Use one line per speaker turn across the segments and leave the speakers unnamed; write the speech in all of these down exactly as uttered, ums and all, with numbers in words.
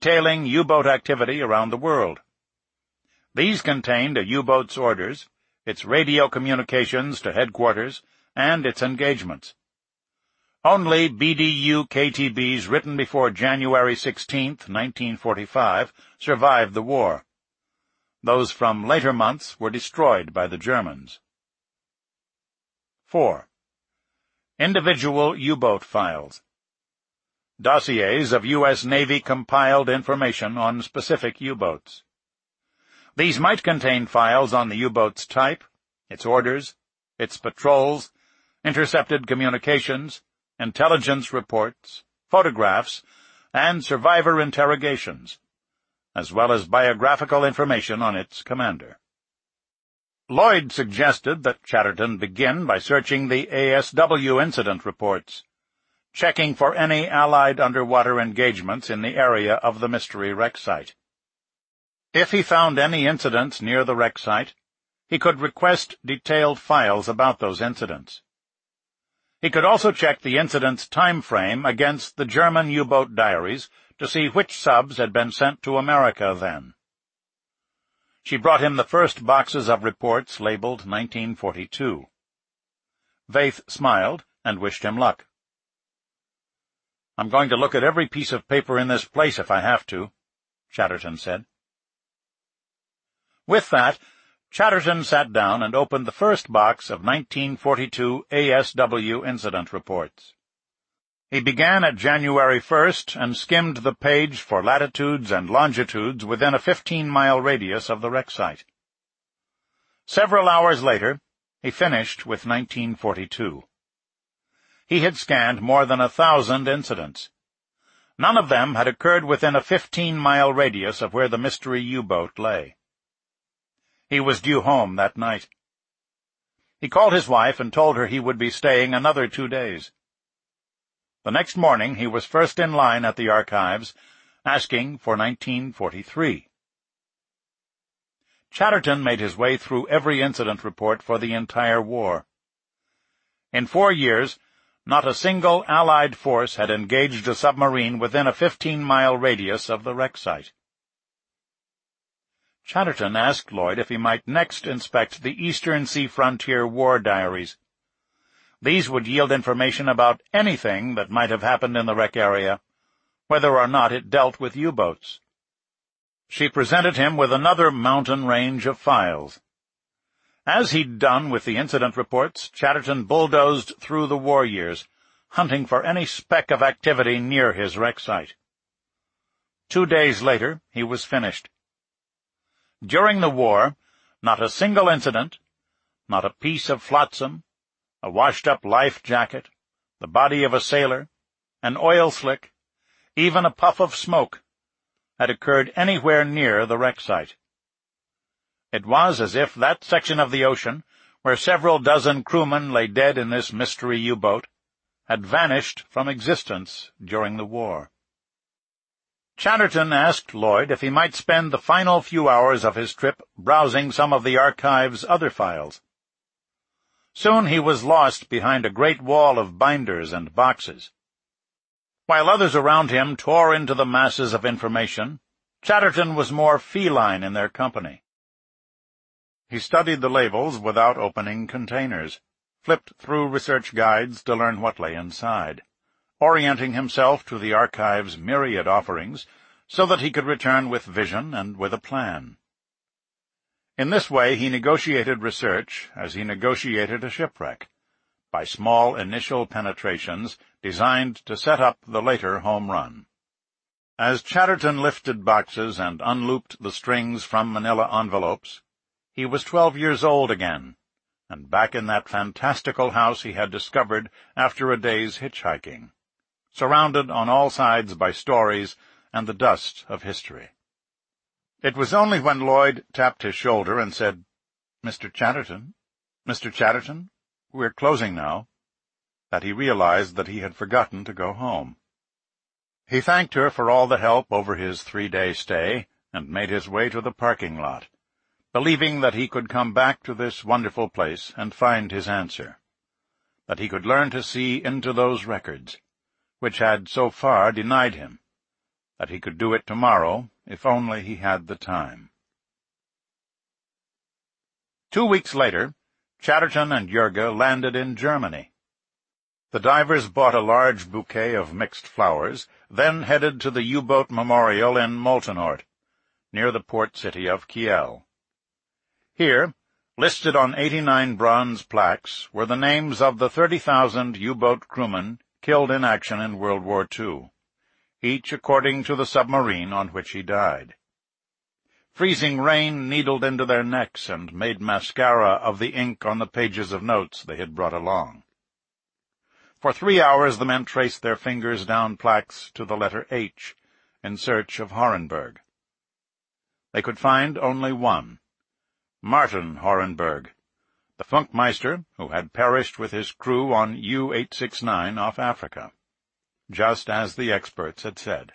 detailing U-boat activity around the world. These contained a U-boat's orders, its radio communications to headquarters, and its engagements. Only B D U K T Bs written before January sixteenth, nineteen forty-five, survived the war. Those from later months were destroyed by the Germans. four. Individual U-boat files. Dossiers of U S Navy compiled information on specific U-boats. These might contain files on the U-boat's type, its orders, its patrols, intercepted communications, intelligence reports, photographs, and survivor interrogations, as well as biographical information on its commander. Lloyd suggested that Chatterton begin by searching the A S W incident reports, checking for any Allied underwater engagements in the area of the mystery wreck site. If he found any incidents near the wreck site, he could request detailed files about those incidents. He could also check the incident's time frame against the German U-boat diaries to see which subs had been sent to America then. She brought him the first boxes of reports labeled nineteen forty-two. Vaith smiled and wished him luck. "I'm going to look at every piece of paper in this place if I have to," Chatterton said. With that, Chatterton sat down and opened the first box of nineteen forty-two A S W incident reports. He began at January first and skimmed the page for latitudes and longitudes within a fifteen-mile radius of the wreck site. Several hours later, he finished with nineteen forty-two. He had scanned more than a thousand incidents. None of them had occurred within a fifteen-mile radius of where the mystery U-boat lay. He was due home that night. He called his wife and told her he would be staying another two days. The next morning he was first in line at the archives, asking for nineteen forty-three. Chatterton made his way through every incident report for the entire war. In four years, not a single Allied force had engaged a submarine within a fifteen-mile radius of the wreck site. Chatterton asked Lloyd if he might next inspect the Eastern Sea Frontier War Diaries. These would yield information about anything that might have happened in the wreck area, whether or not it dealt with U-boats. She presented him with another mountain range of files. As he'd done with the incident reports, Chatterton bulldozed through the war years, hunting for any speck of activity near his wreck site. Two days later, he was finished. During the war, not a single incident, not a piece of flotsam, a washed-up life jacket, the body of a sailor, an oil slick, even a puff of smoke, had occurred anywhere near the wreck site. It was as if that section of the ocean, where several dozen crewmen lay dead in this mystery U-boat, had vanished from existence during the war. Chatterton asked Lloyd if he might spend the final few hours of his trip browsing some of the archive's other files. Soon he was lost behind a great wall of binders and boxes. While others around him tore into the masses of information, Chatterton was more feline in their company. He studied the labels without opening containers, flipped through research guides to learn what lay inside, orienting himself to the archive's myriad offerings so that he could return with vision and with a plan. In this way he negotiated research as he negotiated a shipwreck, by small initial penetrations designed to set up the later home run. As Chatterton lifted boxes and unlooped the strings from manila envelopes, he was twelve years old again, and back in that fantastical house he had discovered after a day's hitchhiking, surrounded on all sides by stories and the dust of history. It was only when Lloyd tapped his shoulder and said, "Mister Chatterton, Mister Chatterton, we're closing now," that he realized that he had forgotten to go home. He thanked her for all the help over his three-day stay and made his way to the parking lot, believing that he could come back to this wonderful place and find his answer, that he could learn to see into those records, which had so far denied him, that he could do it tomorrow, if only he had the time. Two weeks later, Chatterton and Jurga landed in Germany. The divers bought a large bouquet of mixed flowers, then headed to the U-boat memorial in Moltenort, near the port city of Kiel. Here, listed on eighty-nine bronze plaques, were the names of the thirty thousand U-boat crewmen killed in action in World War Two, each according to the submarine on which he died. Freezing rain needled into their necks and made mascara of the ink on the pages of notes they had brought along. For three hours the men traced their fingers down plaques to the letter H, in search of Horenberg. They could find only one, Martin Horenberg, the Funkmeister who had perished with his crew on U eight sixty-nine off Africa, just as the experts had said.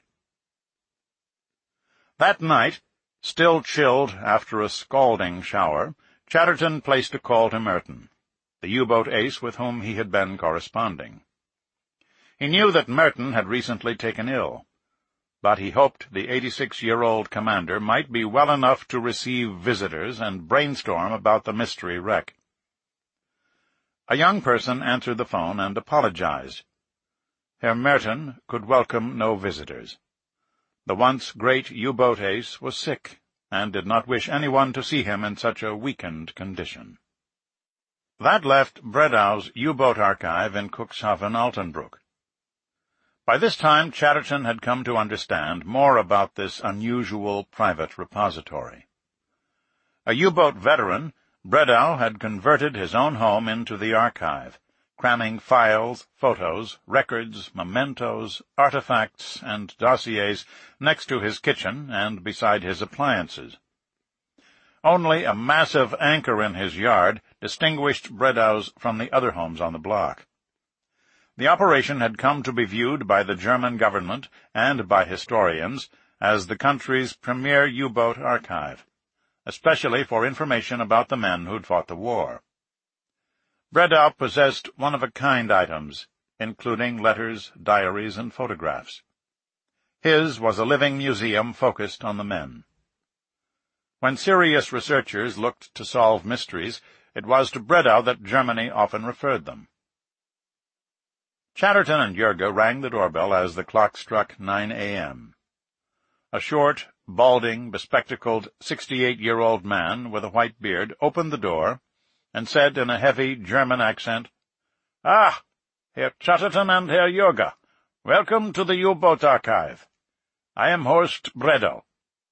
That night, still chilled after a scalding shower, Chatterton placed a call to Merton, the U-boat ace with whom he had been corresponding. He knew that Merton had recently taken ill, but he hoped the eighty-six-year-old commander might be well enough to receive visitors and brainstorm about the mystery wreck. A young person answered the phone and apologized. Herr Merton could welcome no visitors. The once great U-boat ace was sick, and did not wish anyone to see him in such a weakened condition. That left Bredau's U-boat archive in Cuxhaven, Altenbruck. By this time Chatterton had come to understand more about this unusual private repository. A U-boat veteran, Bredau had converted his own home into the archive, cramming files, photos, records, mementos, artifacts, and dossiers next to his kitchen and beside his appliances. Only a massive anchor in his yard distinguished Bredau's from the other homes on the block. The operation had come to be viewed by the German government and by historians as the country's premier U-boat archive, especially for information about the men who'd fought the war. Bredau possessed one-of-a-kind items, including letters, diaries, and photographs. His was a living museum focused on the men. When serious researchers looked to solve mysteries, it was to Bredau that Germany often referred them. Chatterton and Jurga rang the doorbell as the clock struck nine a m A short, balding, bespectacled, sixty-eight-year-old man with a white beard opened the door and said in a heavy German accent, "Ah, Herr Chatterton and Herr Jurga, welcome to the U-boat archive. I am Horst Bredau."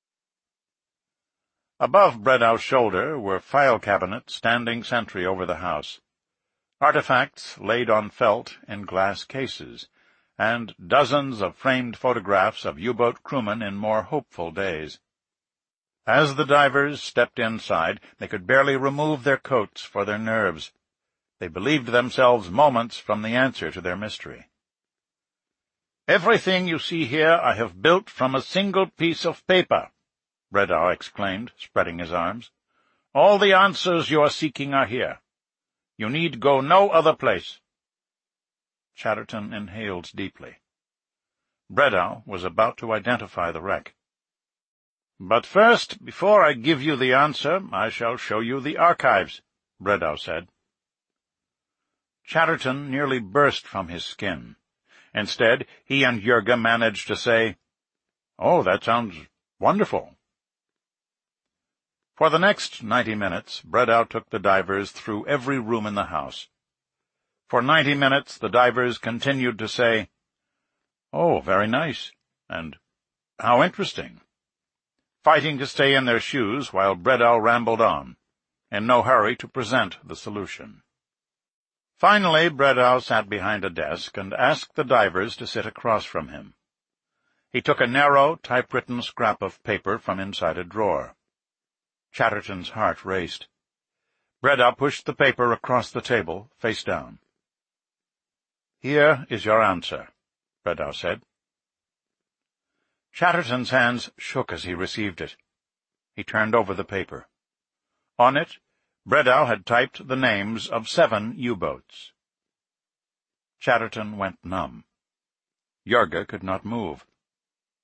Above Bredau's shoulder were file cabinets standing sentry over the house, artifacts laid on felt in glass cases, and dozens of framed photographs of U-boat crewmen in more hopeful days. As the divers stepped inside, they could barely remove their coats for their nerves. They believed themselves moments from the answer to their mystery. "Everything you see here I have built from a single piece of paper," Bredau exclaimed, spreading his arms. "All the answers you are seeking are here. You need go no other place." Chatterton inhaled deeply. Bredau was about to identify the wreck. "But first, before I give you the answer, I shall show you the archives," Bredau said. Chatterton nearly burst from his skin. Instead, he and Jurga managed to say, "Oh, that sounds wonderful." For the next ninety minutes, Bredau took the divers through every room in the house. For ninety minutes the divers continued to say, "Oh, very nice," and "How interesting," fighting to stay in their shoes while Bredau rambled on, in no hurry to present the solution. Finally, Bredau sat behind a desk and asked the divers to sit across from him. He took a narrow, typewritten scrap of paper from inside a drawer. Chatterton's heart raced. Bredau pushed the paper across the table, face down. "Here is your answer," Bredau said. Chatterton's hands shook as he received it. He turned over the paper. On it, Bredau had typed the names of seven U-boats. Chatterton went numb. Jurga could not move.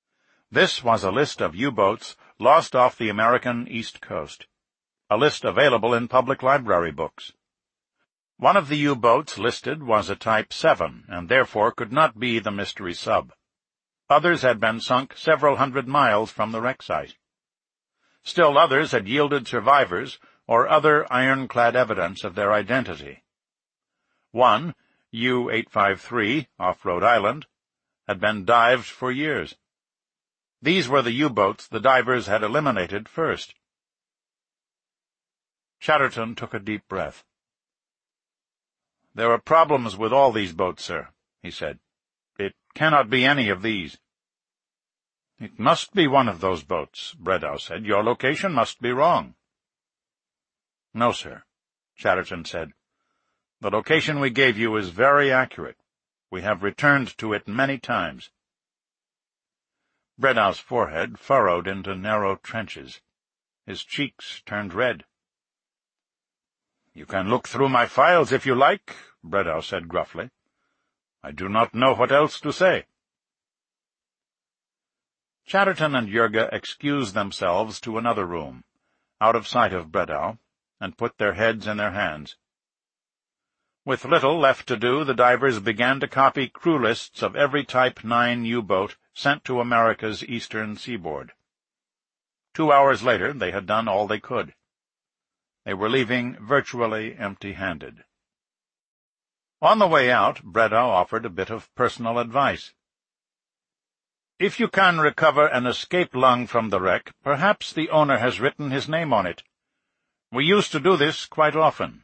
This was a list of U-boats lost off the American East Coast, a list available in public library books. One of the U-boats listed was a Type seven, and therefore could not be the mystery sub. Others had been sunk several hundred miles from the wreck site. Still others had yielded survivors or other ironclad evidence of their identity. One, U eight five three, off Rhode Island, had been dived for years. These were the U-boats the divers had eliminated first. Chatterton took a deep breath. "There are problems with all these boats, sir," he said. "It cannot be any of these." "It must be one of those boats," Bredow said. "Your location must be wrong." "No, sir," Chatterton said. "The location we gave you is very accurate. We have returned to it many times." Bredow's forehead furrowed into narrow trenches. His cheeks turned red. "You can look through my files if you like," Bredow said gruffly. "I do not know what else to say." Chatterton and Yerga excused themselves to another room, out of sight of Bredow, and put their heads in their hands. With little left to do, the divers began to copy crew lists of every Type nine U-boat sent to America's eastern seaboard. Two hours later, they had done all they could. They were leaving virtually empty-handed. On the way out, Bredow offered a bit of personal advice. "If you can recover an escape lung from the wreck, perhaps the owner has written his name on it. We used to do this quite often."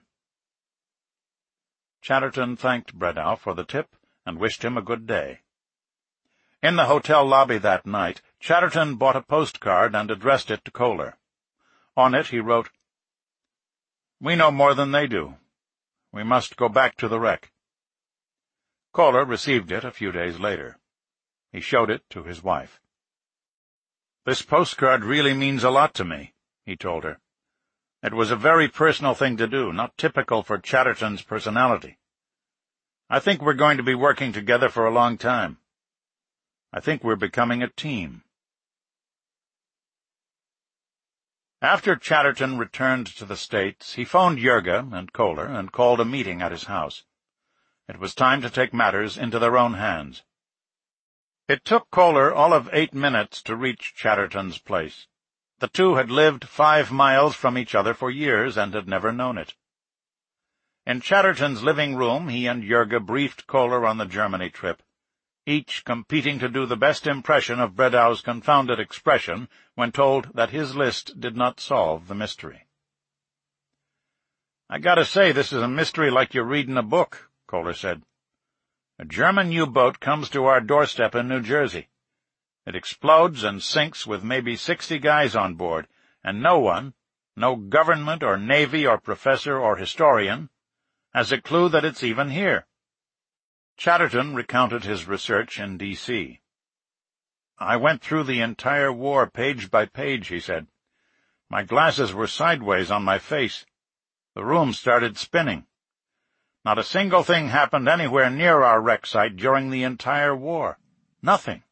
Chatterton thanked Bredow for the tip and wished him a good day. In the hotel lobby that night, Chatterton bought a postcard and addressed it to Kohler. On it he wrote, "We know more than they do. We must go back to the wreck." Kohler received it a few days later. He showed it to his wife. "This postcard really means a lot to me," he told her. "It was a very personal thing to do, not typical for Chatterton's personality. I think we're going to be working together for a long time. I think we're becoming a team." After Chatterton returned to the States, he phoned Yerga and Kohler and called a meeting at his house. It was time to take matters into their own hands. It took Kohler all of eight minutes to reach Chatterton's place. The two had lived five miles from each other for years and had never known it. In Chatterton's living room, he and Yerga briefed Kohler on the Germany trip, each competing to do the best impression of Bredow's confounded expression when told that his list did not solve the mystery. "I gotta say, this is a mystery like you're reading a book," Kohler said. "A German U-boat comes to our doorstep in New Jersey. It explodes and sinks with maybe sixty guys on board, and no one, no government or navy or professor or historian, has a clue that it's even here." Chatterton recounted his research in D C "I went through the entire war page by page," he said. "My glasses were sideways on my face. The room started spinning. Not a single thing happened anywhere near our wreck site during the entire war. Nothing."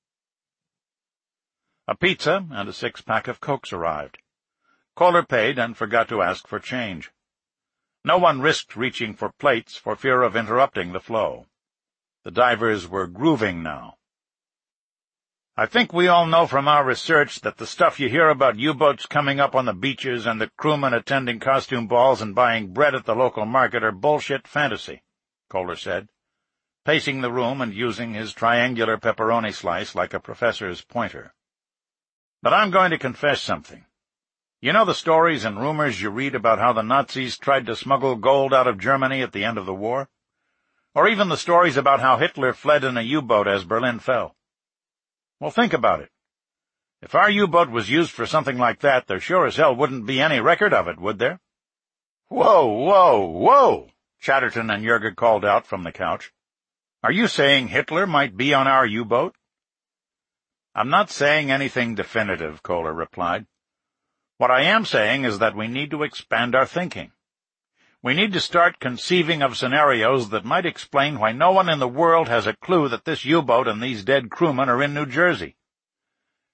A pizza and a six-pack of Cokes arrived. Kohler paid and forgot to ask for change. No one risked reaching for plates for fear of interrupting the flow. The divers were grooving now. "I think we all know from our research that the stuff you hear about U-boats coming up on the beaches and the crewmen attending costume balls and buying bread at the local market are bullshit fantasy," Kohler said, pacing the room and using his triangular pepperoni slice like a professor's pointer. "But I'm going to confess something. You know the stories and rumors you read about how the Nazis tried to smuggle gold out of Germany at the end of the war? Or even the stories about how Hitler fled in a U-boat as Berlin fell? Well, think about it. If our U-boat was used for something like that, there sure as hell wouldn't be any record of it, would there?" "Whoa, whoa, whoa!" Chatterton and Yerga called out from the couch. "Are you saying Hitler might be on our U-boat?" "I'm not saying anything definitive," Kohler replied. "What I am saying is that we need to expand our thinking. We need to start conceiving of scenarios that might explain why no one in the world has a clue that this U-boat and these dead crewmen are in New Jersey.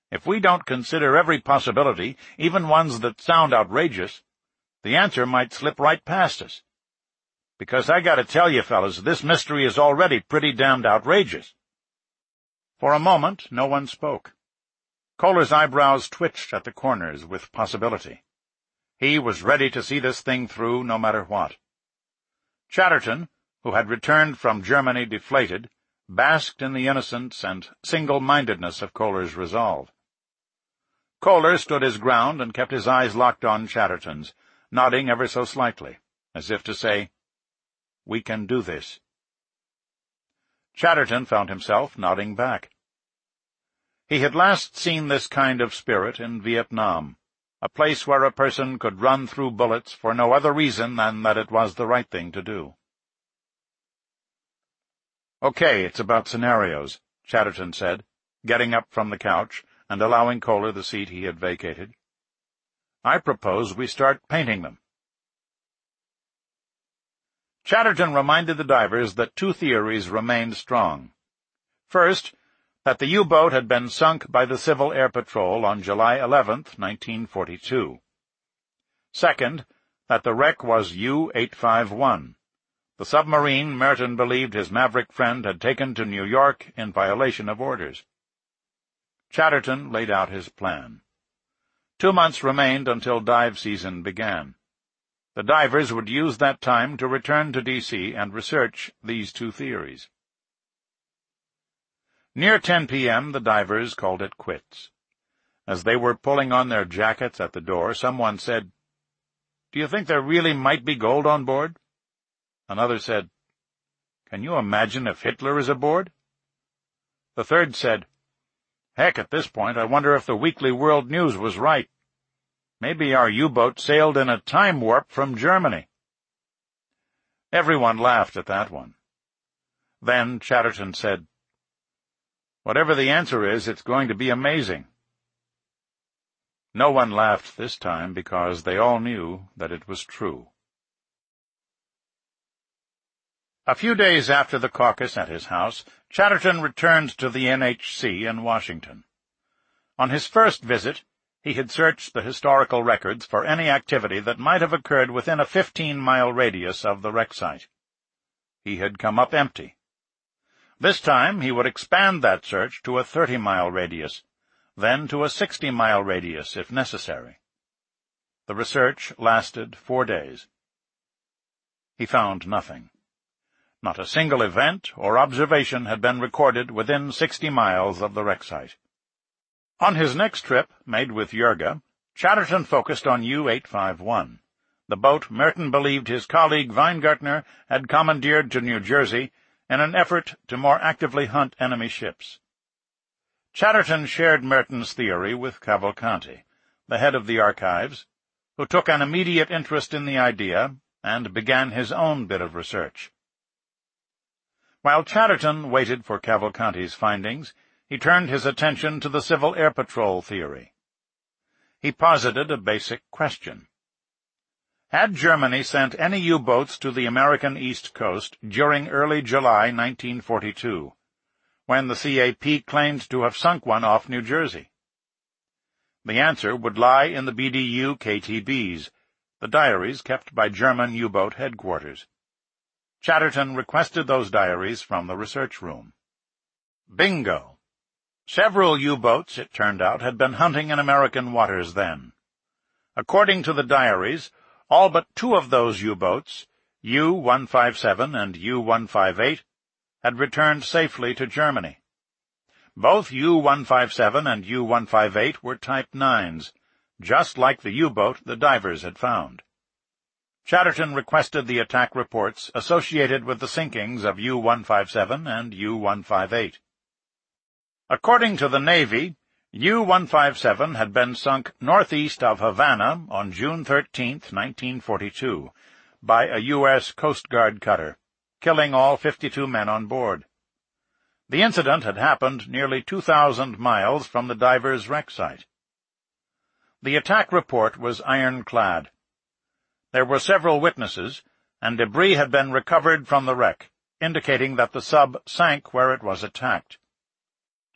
If we don't consider every possibility, even ones that sound outrageous, the answer might slip right past us. Because I gotta tell you, fellas, this mystery is already pretty damned outrageous." For a moment, no one spoke. Koehler's eyebrows twitched at the corners with possibility. He was ready to see this thing through no matter what. Chatterton, who had returned from Germany deflated, basked in the innocence and single-mindedness of Koehler's resolve. Koehler stood his ground and kept his eyes locked on Chatterton's, nodding ever so slightly, as if to say, "We can do this." Chatterton found himself nodding back. He had last seen this kind of spirit in Vietnam, a place where a person could run through bullets for no other reason than that it was the right thing to do. "Okay, it's about scenarios," Chatterton said, getting up from the couch and allowing Koehler the seat he had vacated. "I propose we start painting them." Chatterton reminded the divers that two theories remained strong. First, that the U-boat had been sunk by the Civil Air Patrol on July eleventh, nineteen forty-two. Second, that the wreck was U eight fifty-one, the submarine Merton believed his maverick friend had taken to New York in violation of orders. Chatterton laid out his plan. Two months remained until dive season began. The divers would use that time to return to D C and research these two theories. Near ten p m the divers called it quits. As they were pulling on their jackets at the door, someone said, "Do you think there really might be gold on board?" Another said, "Can you imagine if Hitler is aboard?" The third said, "Heck, at this point I wonder if the Weekly World News was right. Maybe our U-boat sailed in a time warp from Germany." Everyone laughed at that one. Then Chatterton said, "Whatever the answer is, it's going to be amazing." No one laughed this time because they all knew that it was true. A few days after the caucus at his house, Chatterton returned to the N H C in Washington. On his first visit, he had searched the historical records for any activity that might have occurred within a fifteen-mile radius of the wreck site. He had come up empty. This time he would expand that search to a thirty-mile radius, then to a sixty-mile radius if necessary. The research lasted four days. He found nothing. Not a single event or observation had been recorded within sixty miles of the wreck site. On his next trip, made with Jurga, Chatterton focused on U eight fifty-one, the boat Merton believed his colleague Weingartner had commandeered to New Jersey in an effort to more actively hunt enemy ships. Chatterton shared Merton's theory with Cavalcanti, the head of the archives, who took an immediate interest in the idea and began his own bit of research. While Chatterton waited for Cavalcanti's findings, he turned his attention to the Civil Air Patrol theory. He posited a basic question. Had Germany sent any U-boats to the American East Coast during early July nineteen forty-two, when the C A P claimed to have sunk one off New Jersey? The answer would lie in the B D U K T Bs, the diaries kept by German U-boat headquarters. Chatterton requested those diaries from the research room. Bingo! Several U-boats, it turned out, had been hunting in American waters then. According to the diaries, all but two of those U-boats, U one fifty-seven and U one fifty-eight, had returned safely to Germany. Both U one fifty-seven and U one fifty-eight were Type nines, just like the U-boat the divers had found. Chatterton requested the attack reports associated with the sinkings of U one fifty-seven and U one fifty-eight. According to the Navy, U one fifty-seven had been sunk northeast of Havana on June thirteenth, nineteen forty-two, by a U S Coast Guard cutter, killing all fifty-two men on board. The incident had happened nearly two thousand miles from the divers' wreck site. The attack report was ironclad. There were several witnesses, and debris had been recovered from the wreck, indicating that the sub sank where it was attacked.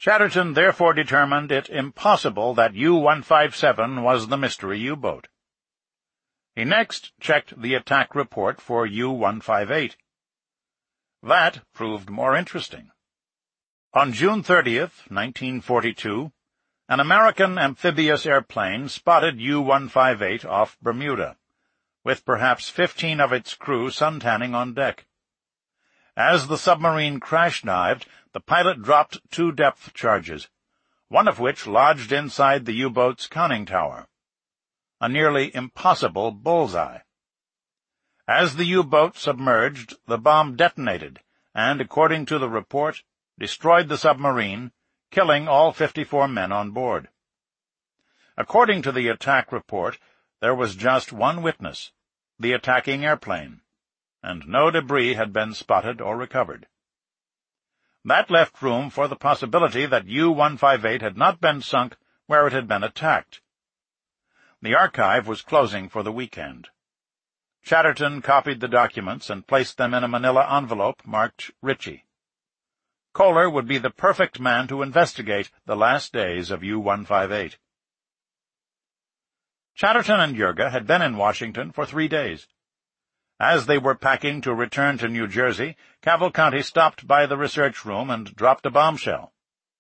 Chatterton therefore determined it impossible that U one fifty-seven was the mystery U-boat. He next checked the attack report for U one fifty-eight. That proved more interesting. On June thirtieth, nineteen forty-two, an American amphibious airplane spotted U one fifty-eight off Bermuda, with perhaps fifteen of its crew suntanning on deck. As the submarine crash-dived, the pilot dropped two depth charges, one of which lodged inside the U-boat's conning tower. A nearly impossible bullseye. As the U-boat submerged, the bomb detonated and, according to the report, destroyed the submarine, killing all fifty-four men on board. According to the attack report, there was just one witness, the attacking airplane, and no debris had been spotted or recovered. That left room for the possibility that U one fifty-eight had not been sunk where it had been attacked. The archive was closing for the weekend. Chatterton copied the documents and placed them in a manila envelope marked Ritchie. Koehler would be the perfect man to investigate the last days of U one fifty-eight. Chatterton and Yerga had been in Washington for three days. As they were packing to return to New Jersey, Cavalcanti stopped by the research room and dropped a bombshell.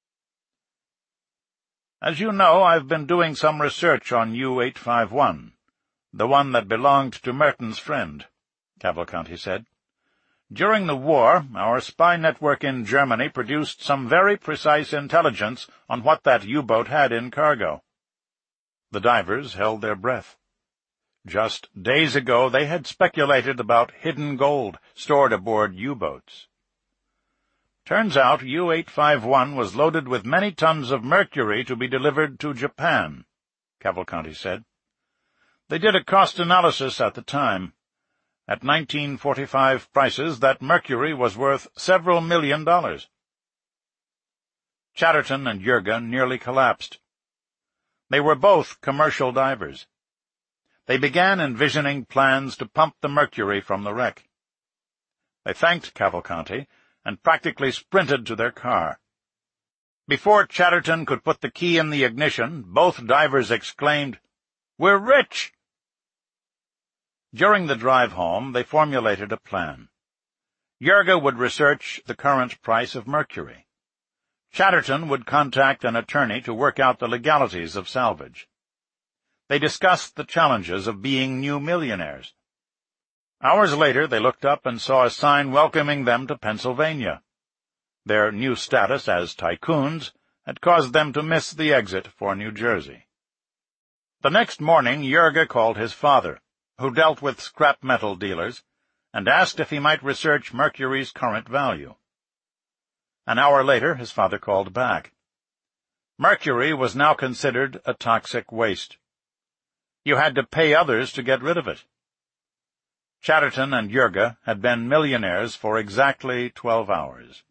"As you know, I've been doing some research on U eight fifty-one, the one that belonged to Merton's friend," Cavalcanti said. "During the war, our spy network in Germany produced some very precise intelligence on what that U-boat had in cargo." The divers held their breath. Just days ago they had speculated about hidden gold stored aboard U-boats. "Turns out U eight fifty-one was loaded with many tons of mercury to be delivered to Japan," Cavalcanti said. "They did a cost analysis at the time. At nineteen forty-five prices, that mercury was worth several million dollars." Chatterton and Yerga nearly collapsed. They were both commercial divers. They began envisioning plans to pump the mercury from the wreck. They thanked Cavalcanti and practically sprinted to their car. Before Chatterton could put the key in the ignition, both divers exclaimed, "We're rich!" During the drive home, they formulated a plan. Yerga would research the current price of mercury. Chatterton would contact an attorney to work out the legalities of salvage. They discussed the challenges of being new millionaires. Hours later, they looked up and saw a sign welcoming them to Pennsylvania. Their new status as tycoons had caused them to miss the exit for New Jersey. The next morning, Yerga called his father, who dealt with scrap metal dealers, and asked if he might research mercury's current value. An hour later, his father called back. Mercury was now considered a toxic waste. You had to pay others to get rid of it. Chatterton and Yerga had been millionaires for exactly twelve hours.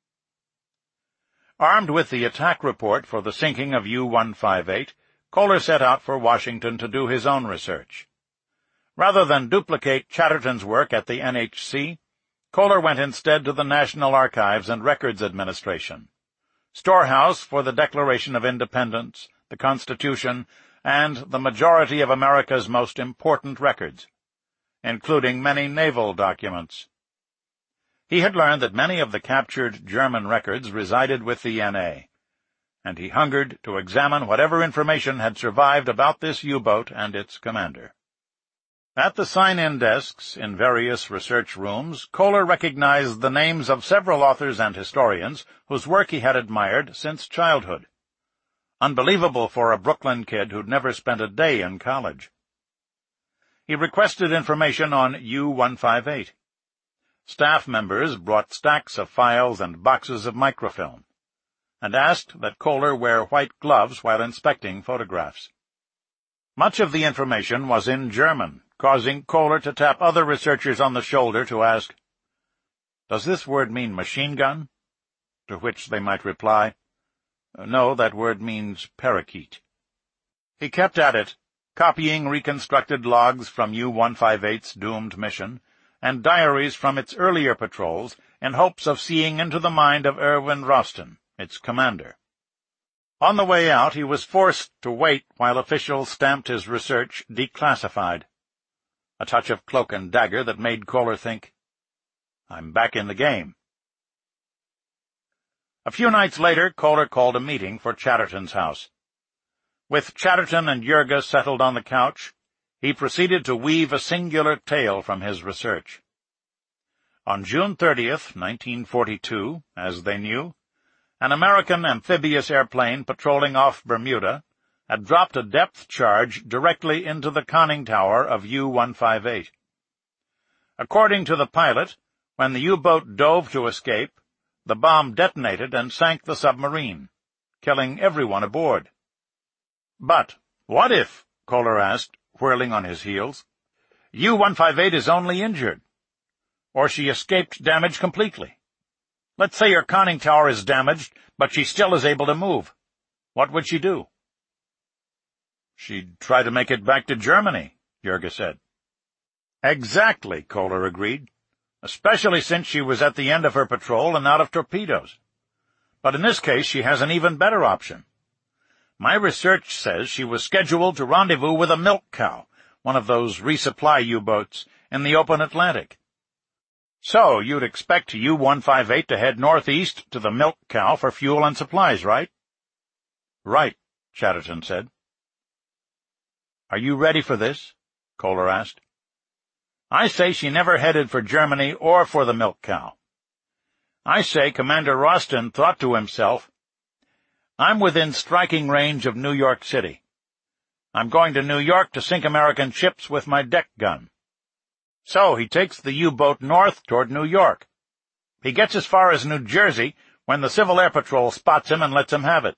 Armed with the attack report for the sinking of U one fifty-eight, Koehler set out for Washington to do his own research. Rather than duplicate Chatterton's work at the N H C, Koehler went instead to the National Archives and Records Administration, storehouse for the Declaration of Independence, the Constitution, and the majority of America's most important records, including many naval documents. He had learned that many of the captured German records resided with the N A, and he hungered to examine whatever information had survived about this U-boat and its commander. At the sign-in desks in various research rooms, Koehler recognized the names of several authors and historians whose work he had admired since childhood. Unbelievable for a Brooklyn kid who'd never spent a day in college. He requested information on U one fifty-eight. Staff members brought stacks of files and boxes of microfilm, and asked that Koehler wear white gloves while inspecting photographs. Much of the information was in German, causing Koehler to tap other researchers on the shoulder to ask, "Does this word mean machine gun?" To which they might reply, "No, that word means parakeet." He kept at it, copying reconstructed logs from U one fifty-eight's doomed mission, and diaries from its earlier patrols, in hopes of seeing into the mind of Erwin Rosten, its commander. On the way out, he was forced to wait while officials stamped his research declassified. A touch of cloak and dagger that made Koehler think, I'm back in the game. A few nights later, Koehler called a meeting for Chatterton's house. With Chatterton and Jurga settled on the couch, he proceeded to weave a singular tale from his research. On June thirtieth, nineteen forty-two, as they knew, an American amphibious airplane patrolling off Bermuda had dropped a depth charge directly into the conning tower of U one fifty-eight. According to the pilot, when the U-boat dove to escape, the bomb detonated and sank the submarine, killing everyone aboard. But what if, Koehler asked, whirling on his heels, U one fifty-eight is only injured, or she escaped damage completely? Let's say her conning tower is damaged, but she still is able to move. What would she do? She'd try to make it back to Germany, Jurga said. Exactly, Koehler agreed, especially since she was at the end of her patrol and out of torpedoes. But in this case, she has an even better option. My research says she was scheduled to rendezvous with a milk cow, one of those resupply U-boats, in the open Atlantic. So you'd expect U one fifty-eight to head northeast to the milk cow for fuel and supplies, right? Right, Chatterton said. Are you ready for this? Koehler asked. I say she never headed for Germany or for the milk cow. I say Commander Roston thought to himself, I'm within striking range of New York City. I'm going to New York to sink American ships with my deck gun. So he takes the U-boat north toward New York. He gets as far as New Jersey when the Civil Air Patrol spots him and lets him have it.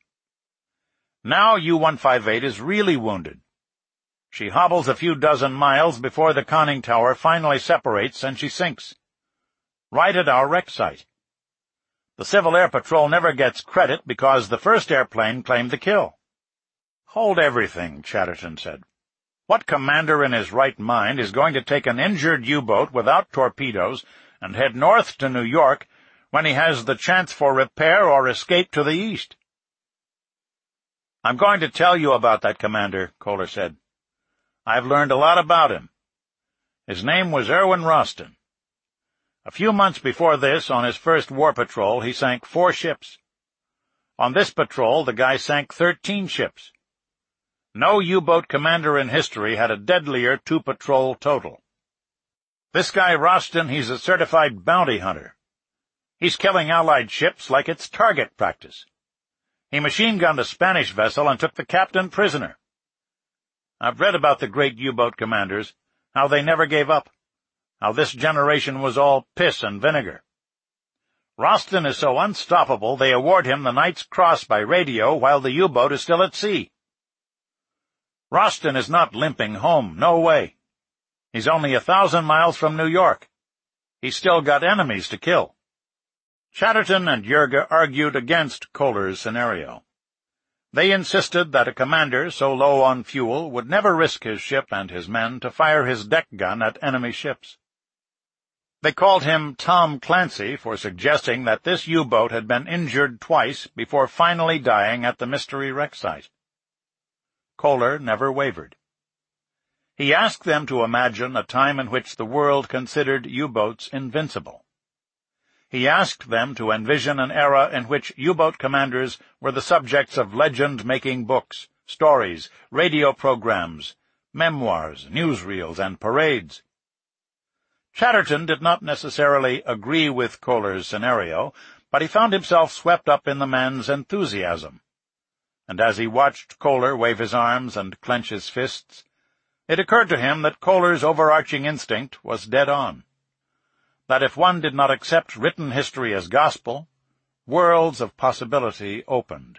Now U one fifty-eight is really wounded. She hobbles a few dozen miles before the conning tower finally separates and she sinks. Right at our wreck site. The Civil Air Patrol never gets credit because the first airplane claimed the kill. Hold everything, Chatterton said. What commander in his right mind is going to take an injured U-boat without torpedoes and head north to New York when he has the chance for repair or escape to the east? I'm going to tell you about that commander, Koehler said. I've learned a lot about him. His name was Erwin Roston. A few months before this, on his first war patrol, he sank four ships. On this patrol, the guy sank thirteen ships. No U-boat commander in history had a deadlier two-patrol total. This guy Roston, he's a certified bounty hunter. He's killing Allied ships like it's target practice. He machine-gunned a Spanish vessel and took the captain prisoner. I've read about the great U-boat commanders, how they never gave up, how this generation was all piss and vinegar. Roston is so unstoppable they award him the Knight's Cross by radio while the U-boat is still at sea. Roston is not limping home, no way. He's only a thousand miles from New York. He's still got enemies to kill. Chatterton and Jurga argued against Koehler's scenario. They insisted that a commander so low on fuel would never risk his ship and his men to fire his deck gun at enemy ships. They called him Tom Clancy for suggesting that this U-boat had been injured twice before finally dying at the mystery wreck site. Koehler never wavered. He asked them to imagine a time in which the world considered U-boats invincible. He asked them to envision an era in which U-boat commanders were the subjects of legend-making books, stories, radio programs, memoirs, newsreels, and parades. Chatterton did not necessarily agree with Koehler's scenario, but he found himself swept up in the man's enthusiasm. And as he watched Koehler wave his arms and clench his fists, it occurred to him that Koehler's overarching instinct was dead on. That if one did not accept written history as gospel, worlds of possibility opened.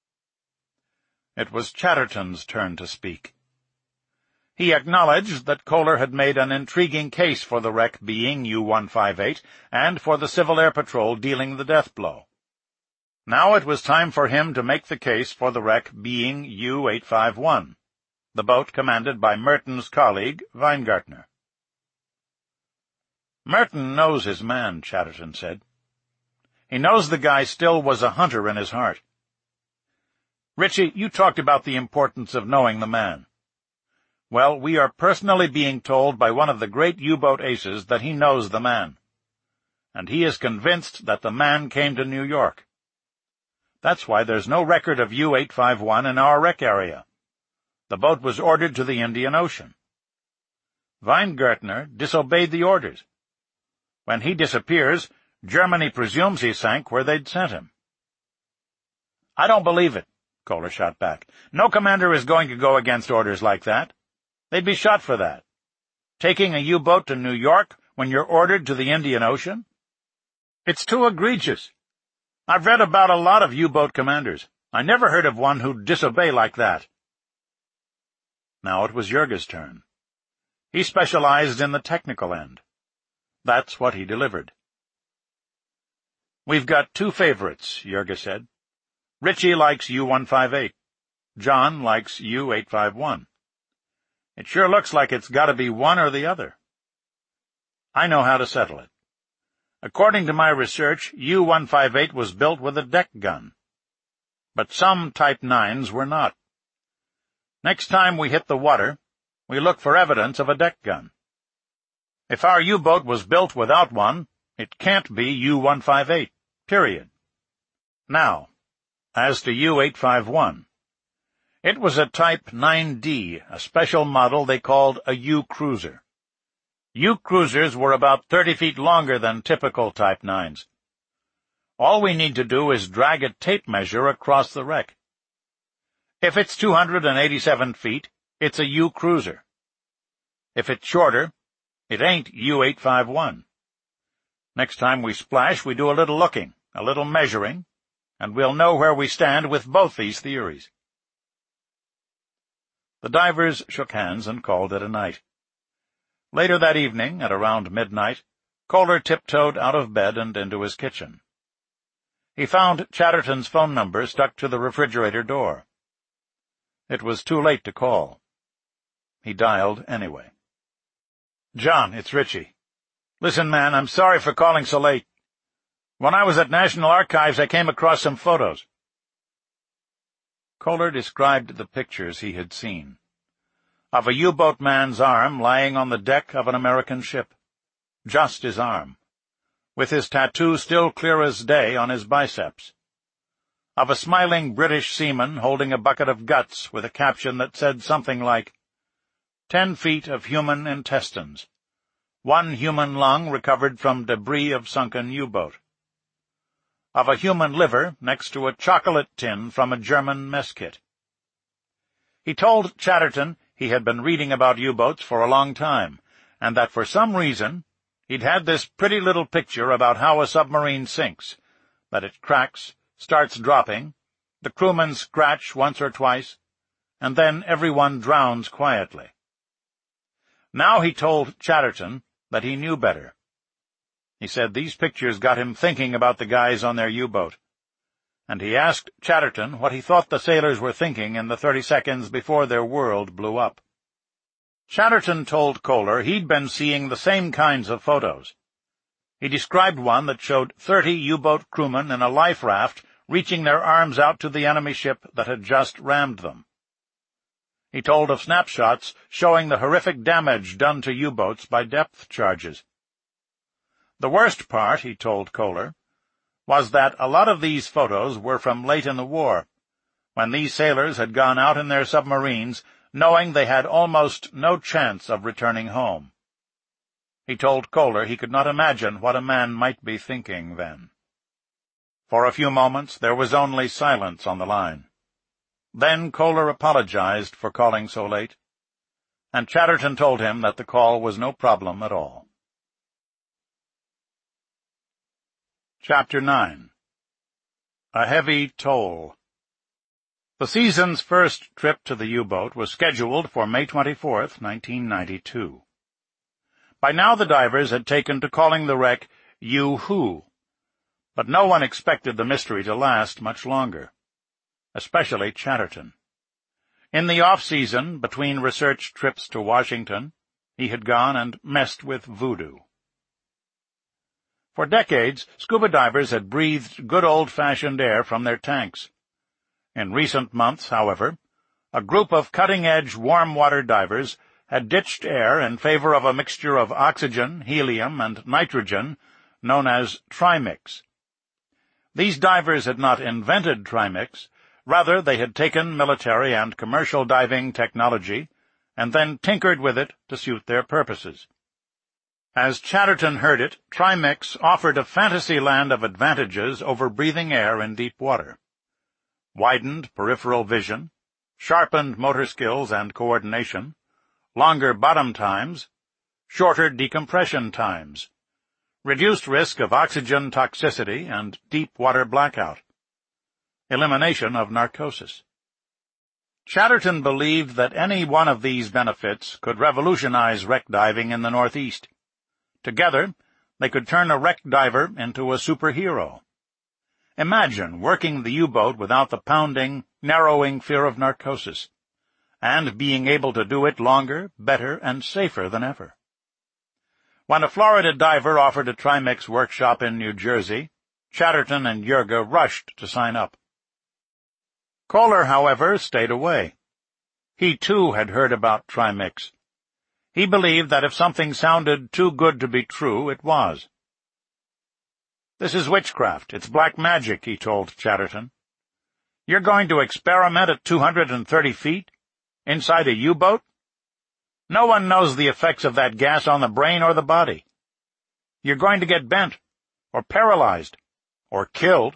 It was Chatterton's turn to speak. He acknowledged that Koehler had made an intriguing case for the wreck being U one fifty-eight and for the Civil Air Patrol dealing the death blow. Now it was time for him to make the case for the wreck being U eight fifty-one, the boat commanded by Merton's colleague, Weingartner. Merton knows his man, Chatterton said. He knows the guy still was a hunter in his heart. Ritchie, you talked about the importance of knowing the man. Well, we are personally being told by one of the great U-boat aces that he knows the man. And he is convinced that the man came to New York. That's why there's no record of U eight fifty-one in our wreck area. The boat was ordered to the Indian Ocean. Weingartner disobeyed the orders. When he disappears, Germany presumes he sank where they'd sent him. I don't believe it, Kohler shot back. No commander is going to go against orders like that. They'd be shot for that. Taking a U-boat to New York when you're ordered to the Indian Ocean? It's too egregious. I've read about a lot of U-boat commanders. I never heard of one who'd disobey like that. Now it was Jurga's turn. He specialized in the technical end. That's what he delivered. We've got two favorites, Jurga said. Ritchie likes U one fifty-eight. John likes U eight fifty-one. It sure looks like it's got to be one or the other. I know how to settle it. According to my research, U one fifty-eight was built with a deck gun. But some Type nines were not. Next time we hit the water, we look for evidence of a deck gun. If our U-boat was built without one, it can't be U one fifty-eight, period. Now, as to U eight fifty-one. It was a Type nine D, a special model they called a U-cruiser. U-cruisers were about thirty feet longer than typical Type nines. All we need to do is drag a tape measure across the wreck. If it's two hundred eighty-seven feet, it's a U-cruiser. If it's shorter, it ain't U eight fifty-one. Next time we splash, we do a little looking, a little measuring, and we'll know where we stand with both these theories. The divers shook hands and called it a night. Later that evening, at around midnight, Kohler tiptoed out of bed and into his kitchen. He found Chatterton's phone number stuck to the refrigerator door. It was too late to call. He dialed anyway. John, it's Ritchie. Listen, man, I'm sorry for calling so late. When I was at National Archives, I came across some photos. Kohler described the pictures he had seen. Of a U-boat man's arm lying on the deck of an American ship. Just his arm. With his tattoo still clear as day on his biceps. Of a smiling British seaman holding a bucket of guts with a caption that said something like, Ten feet of human intestines. One human lung recovered from debris of sunken U-boat. Of a human liver next to a chocolate tin from a German mess kit. He told Chatterton he had been reading about U-boats for a long time, and that for some reason he'd had this pretty little picture about how a submarine sinks, that it cracks, starts dropping, the crewmen scratch once or twice, and then everyone drowns quietly. Now he told Chatterton that he knew better. He said these pictures got him thinking about the guys on their U-boat, and he asked Chatterton what he thought the sailors were thinking in the thirty seconds before their world blew up. Chatterton told Kohler he'd been seeing the same kinds of photos. He described one that showed thirty U-boat crewmen in a life raft reaching their arms out to the enemy ship that had just rammed them. He told of snapshots showing the horrific damage done to U-boats by depth charges. The worst part, he told Kohler, was that a lot of these photos were from late in the war, when these sailors had gone out in their submarines knowing they had almost no chance of returning home. He told Kohler he could not imagine what a man might be thinking then. For a few moments there was only silence on the line. Then Kohler apologized for calling so late, and Chatterton told him that the call was no problem at all. Chapter nine. A Heavy Toll. The season's first trip to the U-boat was scheduled for May twenty-fourth, nineteen ninety-two. By now the divers had taken to calling the wreck U-Hoo, but no one expected the mystery to last much longer, especially Chatterton. In the off-season, between research trips to Washington, he had gone and messed with voodoo. For decades, scuba divers had breathed good old-fashioned air from their tanks, In recent months, however, a group of cutting-edge warm-water divers had ditched air in favor of a mixture of oxygen, helium, and nitrogen known as trimix. These divers had not invented trimix, rather they had taken military and commercial diving technology and then tinkered with it to suit their purposes. As Chatterton heard it, trimix offered a fantasy land of advantages over breathing air in deep water. Widened peripheral vision, sharpened motor skills and coordination, longer bottom times, shorter decompression times, reduced risk of oxygen toxicity and deep water blackout, elimination of narcosis. Chatterton believed that any one of these benefits could revolutionize wreck diving in the Northeast. Together, they could turn a wreck diver into a superhero. Imagine working the U-boat without the pounding, narrowing fear of narcosis, and being able to do it longer, better, and safer than ever. When a Florida diver offered a trimix workshop in New Jersey, Chatterton and Yerga rushed to sign up. Kohler, however, stayed away. He, too, had heard about trimix. He believed that if something sounded too good to be true, it was. "This is witchcraft. It's black magic," he told Chatterton. "You're going to experiment at two hundred thirty feet? Inside a U-boat? No one knows the effects of that gas on the brain or the body. You're going to get bent, or paralyzed, or killed."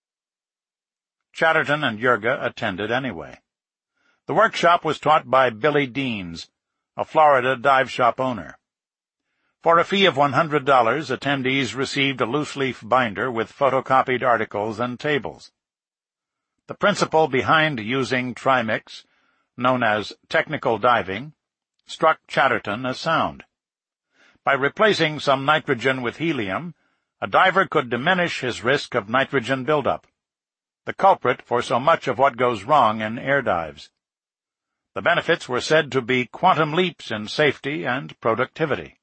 Chatterton and Yerga attended anyway. The workshop was taught by Billy Deans, a Florida dive shop owner. For a fee of one hundred dollars, attendees received a loose-leaf binder with photocopied articles and tables. The principle behind using trimix, known as technical diving, struck Chatterton as sound. By replacing some nitrogen with helium, a diver could diminish his risk of nitrogen buildup, the culprit for so much of what goes wrong in air dives. The benefits were said to be quantum leaps in safety and productivity.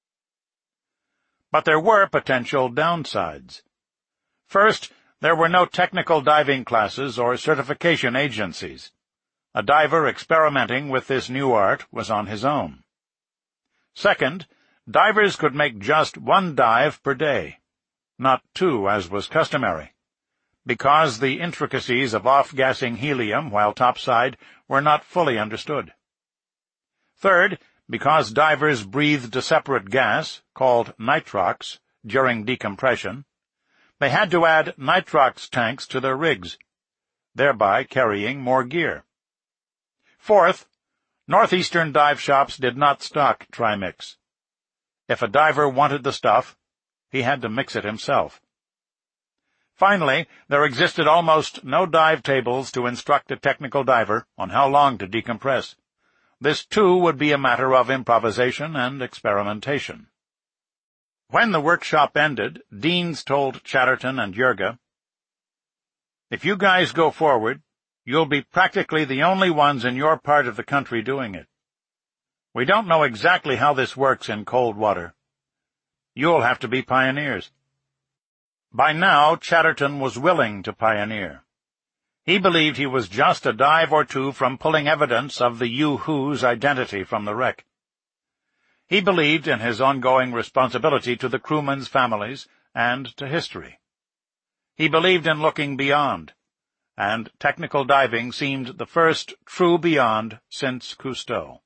But there were potential downsides. First, there were no technical diving classes or certification agencies. A diver experimenting with this new art was on his own. Second, divers could make just one dive per day, not two as was customary, because the intricacies of off-gassing helium while topside were not fully understood. Third, because divers breathed a separate gas, called nitrox, during decompression, they had to add nitrox tanks to their rigs, thereby carrying more gear. Fourth, northeastern dive shops did not stock trimix. If a diver wanted the stuff, he had to mix it himself. Finally, there existed almost no dive tables to instruct a technical diver on how long to decompress. This, too, would be a matter of improvisation and experimentation. When the workshop ended, Deans told Chatterton and Yerga, "If you guys go forward, you'll be practically the only ones in your part of the country doing it. We don't know exactly how this works in cold water. You'll have to be pioneers." By now, Chatterton was willing to pioneer. He believed he was just a dive or two from pulling evidence of the U-Who's identity from the wreck. He believed in his ongoing responsibility to the crewmen's families and to history. He believed in looking beyond, and technical diving seemed the first true beyond since Cousteau.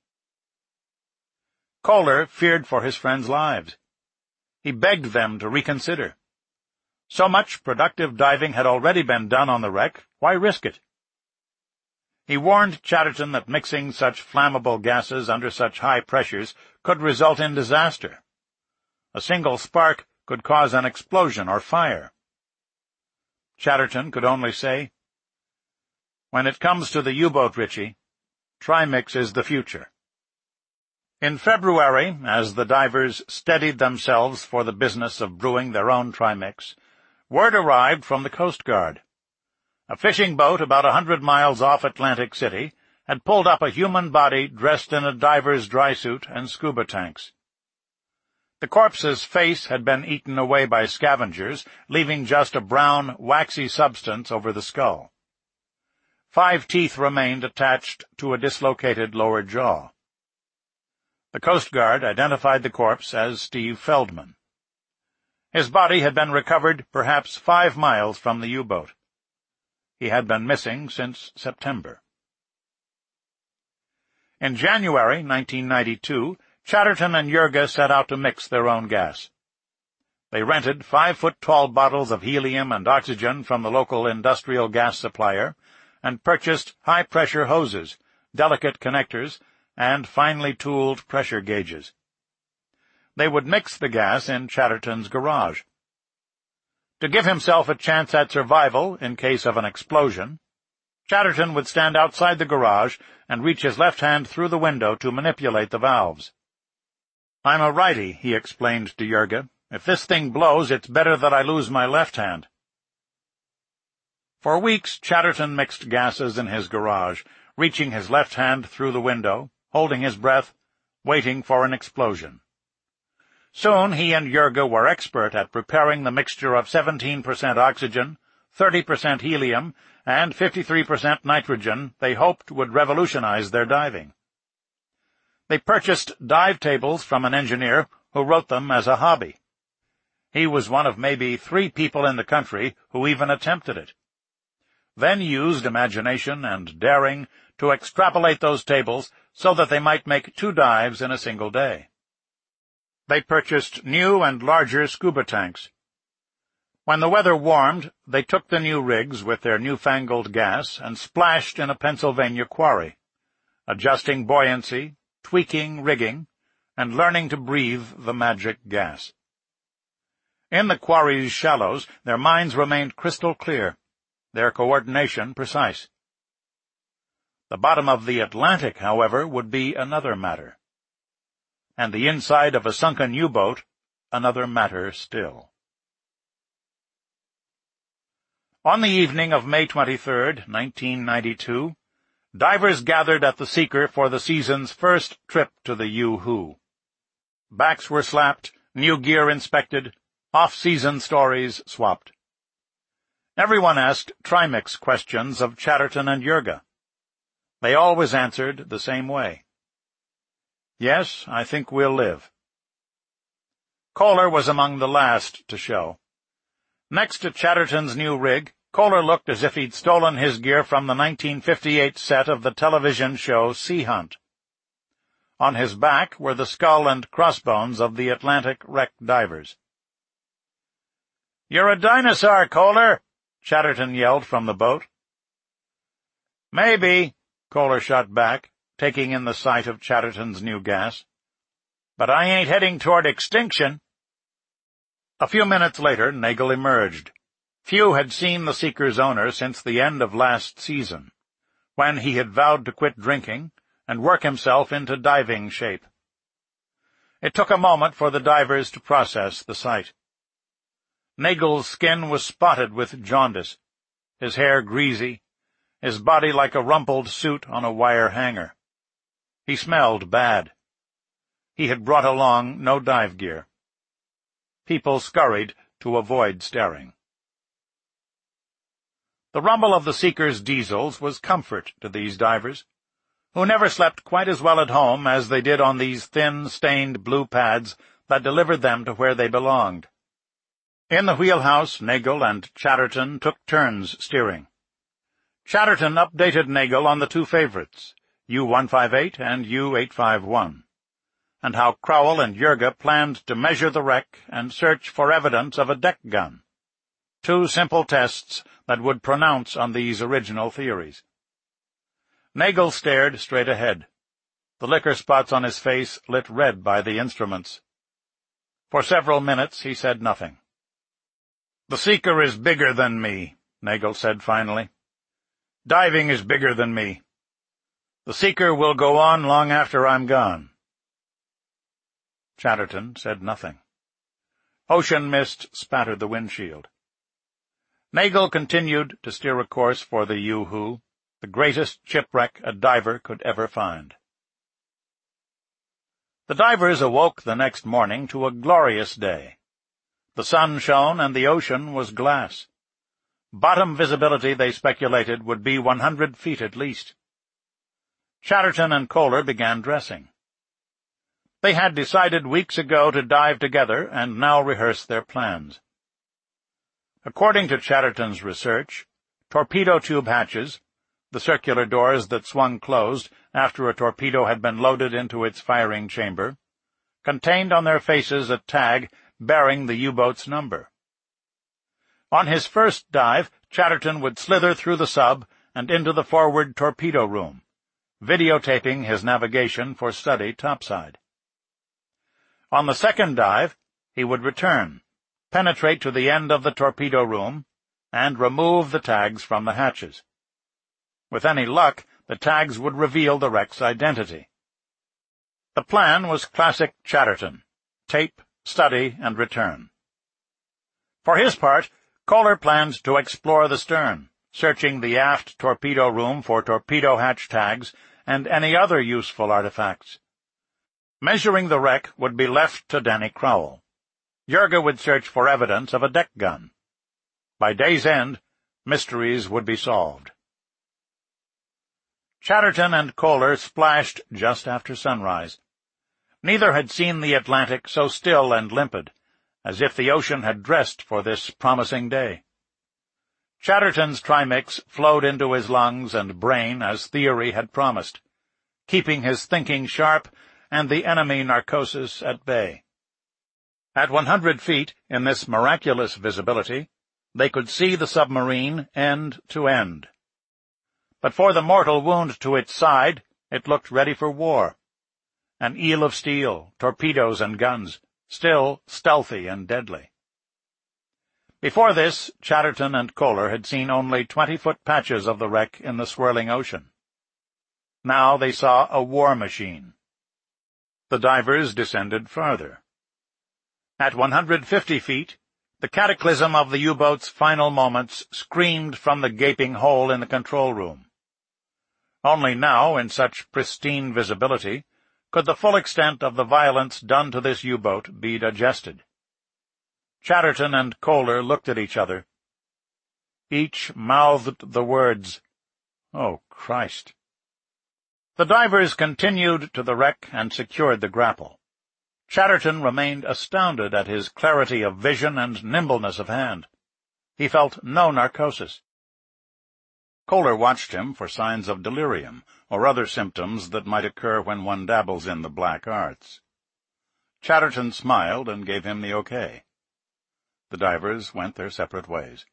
Kohler feared for his friends' lives. He begged them to reconsider. So much productive diving had already been done on the wreck, why risk it? He warned Chatterton that mixing such flammable gases under such high pressures could result in disaster. A single spark could cause an explosion or fire. Chatterton could only say, "When it comes to the U-boat, Richie, trimix is the future." In February, as the divers steadied themselves for the business of brewing their own trimix, word arrived from the Coast Guard. A fishing boat about a hundred miles off Atlantic City had pulled up a human body dressed in a diver's dry suit and scuba tanks. The corpse's face had been eaten away by scavengers, leaving just a brown, waxy substance over the skull. Five teeth remained attached to a dislocated lower jaw. The Coast Guard identified the corpse as Steve Feldman. His body had been recovered perhaps five miles from the U-boat. He had been missing since September. In January nineteen ninety-two, Chatterton and Yerga set out to mix their own gas. They rented five-foot-tall bottles of helium and oxygen from the local industrial gas supplier and purchased high-pressure hoses, delicate connectors, and finely tooled pressure gauges. They would mix the gas in Chatterton's garage. To give himself a chance at survival in case of an explosion, Chatterton would stand outside the garage and reach his left hand through the window to manipulate the valves. "I'm a righty," he explained to Yerga. "If this thing blows, it's better that I lose my left hand." For weeks, Chatterton mixed gases in his garage, reaching his left hand through the window, holding his breath, waiting for an explosion. Soon he and Yerga were expert at preparing the mixture of seventeen percent oxygen, thirty percent helium, and fifty-three percent nitrogen they hoped would revolutionize their diving. They purchased dive tables from an engineer who wrote them as a hobby. He was one of maybe three people in the country who even attempted it. Then used imagination and daring to extrapolate those tables so that they might make two dives in a single day. They purchased new and larger scuba tanks. When the weather warmed, they took the new rigs with their newfangled gas and splashed in a Pennsylvania quarry, adjusting buoyancy, tweaking rigging, and learning to breathe the magic gas. In the quarry's shallows, their minds remained crystal clear, their coordination precise. The bottom of the Atlantic, however, would be another matter. And the inside of a sunken U-boat, another matter still. On the evening of May twenty-third, nineteen ninety-two, divers gathered at the Seeker for the season's first trip to the Yoo-hoo. Backs were slapped, new gear inspected, off-season stories swapped. Everyone asked trimix questions of Chatterton and Yerga. They always answered the same way. "Yes, I think we'll live." Kohler was among the last to show. Next to Chatterton's new rig, Kohler looked as if he'd stolen his gear from the nineteen fifty-eight set of the television show Sea Hunt. On his back were the skull and crossbones of the Atlantic wrecked divers. "You're a dinosaur, Kohler!" Chatterton yelled from the boat. "Maybe," Kohler shot back, taking in the sight of Chatterton's new gas. "But I ain't heading toward extinction." A few minutes later, Nagel emerged. Few had seen the Seeker's owner since the end of last season, when he had vowed to quit drinking and work himself into diving shape. It took a moment for the divers to process the sight. Nagel's skin was spotted with jaundice, his hair greasy, his body like a rumpled suit on a wire hanger. He smelled bad. He had brought along no dive gear. People scurried to avoid staring. The rumble of the Seeker's diesels was comfort to these divers, who never slept quite as well at home as they did on these thin, stained blue pads that delivered them to where they belonged. In the wheelhouse, Nagel and Chatterton took turns steering. Chatterton updated Nagel on the two favorites, U one fifty-eight and U eight fifty-one, and how Crowell and Yerga planned to measure the wreck and search for evidence of a deck gun. Two simple tests that would pronounce on these original theories. Nagel stared straight ahead, the liquor spots on his face lit red by the instruments. For several minutes he said nothing. "The Seeker is bigger than me," Nagel said finally. "Diving is bigger than me. The Seeker will go on long after I'm gone." Chatterton said nothing. Ocean mist spattered the windshield. Nagel continued to steer a course for the Yoo-hoo, the greatest shipwreck a diver could ever find. The divers awoke the next morning to a glorious day. The sun shone and the ocean was glass. Bottom visibility, they speculated, would be one hundred feet at least. Chatterton and Koehler began dressing. They had decided weeks ago to dive together and now rehearsed their plans. According to Chatterton's research, torpedo tube hatches, the circular doors that swung closed after a torpedo had been loaded into its firing chamber, contained on their faces a tag bearing the U-boat's number. On his first dive, Chatterton would slither through the sub and into the forward torpedo room, videotaping his navigation for study topside. On the second dive, he would return, penetrate to the end of the torpedo room, and remove the tags from the hatches. With any luck, the tags would reveal the wreck's identity. The plan was classic Chatterton: tape, study, and return. For his part, Koehler planned to explore the stern, searching the aft torpedo room for torpedo hatch tags and any other useful artifacts. Measuring the wreck would be left to Danny Crowell. Jurga would search for evidence of a deck gun. By day's end, mysteries would be solved. Chatterton and Koehler splashed just after sunrise. Neither had seen the Atlantic so still and limpid, as if the ocean had dressed for this promising day. Chatterton's trimix flowed into his lungs and brain as theory had promised, keeping his thinking sharp and the enemy narcosis at bay. At one hundred feet, in this miraculous visibility, they could see the submarine end to end. But for the mortal wound to its side, it looked ready for war. An eel of steel, torpedoes and guns, still stealthy and deadly. Before this, Chatterton and Koehler had seen only twenty-foot patches of the wreck in the swirling ocean. Now they saw a war machine. The divers descended farther. At one hundred fifty feet, the cataclysm of the U-boat's final moments screamed from the gaping hole in the control room. Only now, in such pristine visibility, could the full extent of the violence done to this U-boat be digested. Chatterton and Koehler looked at each other. Each mouthed the words, "Oh, Christ." The divers continued to the wreck and secured the grapple. Chatterton remained astounded at his clarity of vision and nimbleness of hand. He felt no narcosis. Koehler watched him for signs of delirium or other symptoms that might occur when one dabbles in the black arts. Chatterton smiled and gave him the okay. The divers went their separate ways.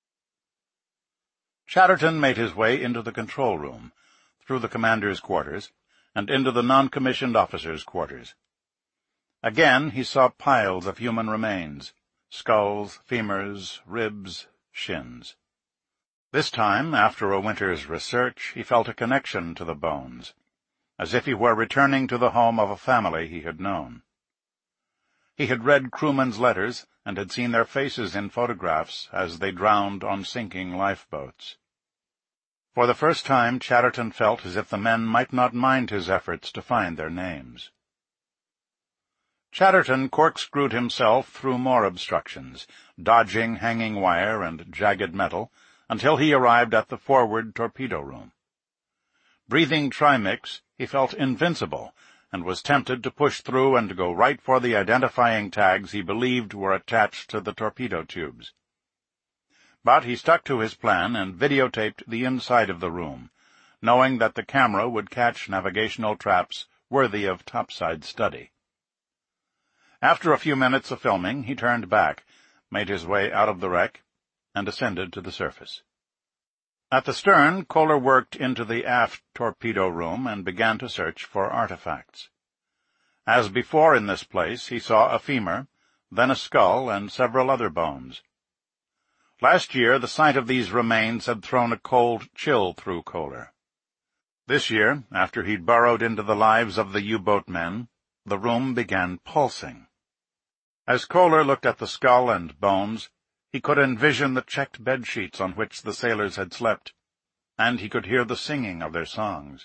Chatterton made his way into the control room, through the commander's quarters, and into the non-commissioned officers' quarters. Again he saw piles of human remains, skulls, femurs, ribs, shins. This time, after a winter's research, he felt a connection to the bones, as if he were returning to the home of a family he had known. He had read crewmen's letters and had seen their faces in photographs as they drowned on sinking lifeboats. For the first time, Chatterton felt as if the men might not mind his efforts to find their names. Chatterton corkscrewed himself through more obstructions, dodging hanging wire and jagged metal, until he arrived at the forward torpedo room. Breathing trimix, he felt invincible, and was tempted to push through and go right for the identifying tags he believed were attached to the torpedo tubes. But he stuck to his plan and videotaped the inside of the room, knowing that the camera would catch navigational traps worthy of topside study. After a few minutes of filming, he turned back, made his way out of the wreck, and ascended to the surface. At the stern, Koehler worked into the aft torpedo room and began to search for artifacts. As before in this place, he saw a femur, then a skull, and several other bones. Last year, the sight of these remains had thrown a cold chill through Koehler. This year, after he'd burrowed into the lives of the U-boat men, the room began pulsing. As Koehler looked at the skull and bones, he could envision the checked bedsheets on which the sailors had slept, and he could hear the singing of their songs.